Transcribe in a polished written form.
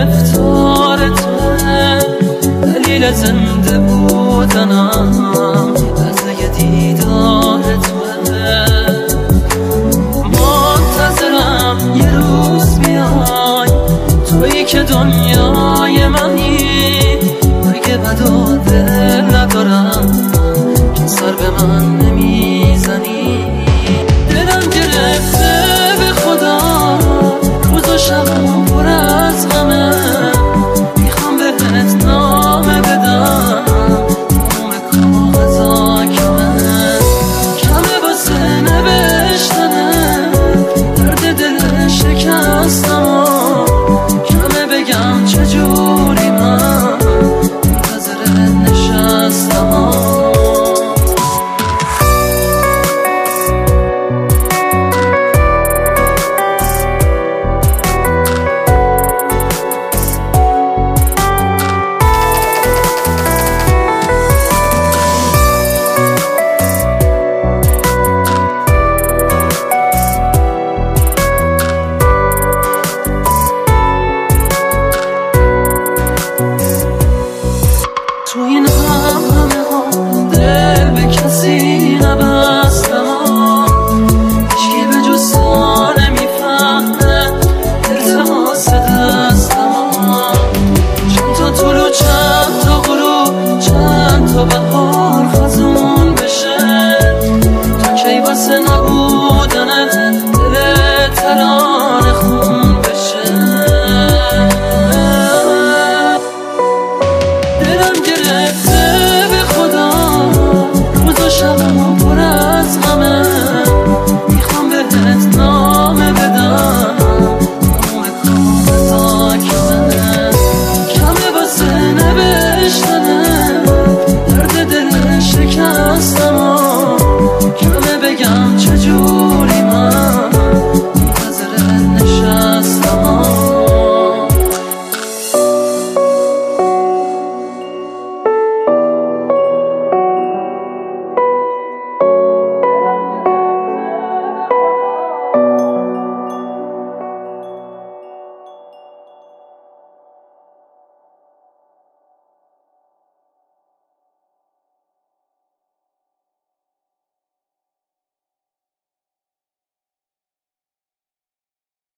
گرفتار توه، دلیل زنده بودنم لحظه دیدار توه. منتظرم یه روز بیای، تویی که دنیای منی. اگه بد و دل ندارم که سر به من نمیزنی. دلم گرفته به خدا، روز و شبم پر از غمه. میخوام بهت نامه بدم، نام کاغذا کمه واسه نوشتنه. درد دل شکستم کمه بگم چجوری من منتظرت نشستم. تو این همه ها دل به کسی نبستم، هیچکی به جز تو نمیفهمه التماس دستم. چند تا طلوع چند تا غروب، چند تا بهار خزون بشه. تا کی واسه نبودنت دل ترانه خون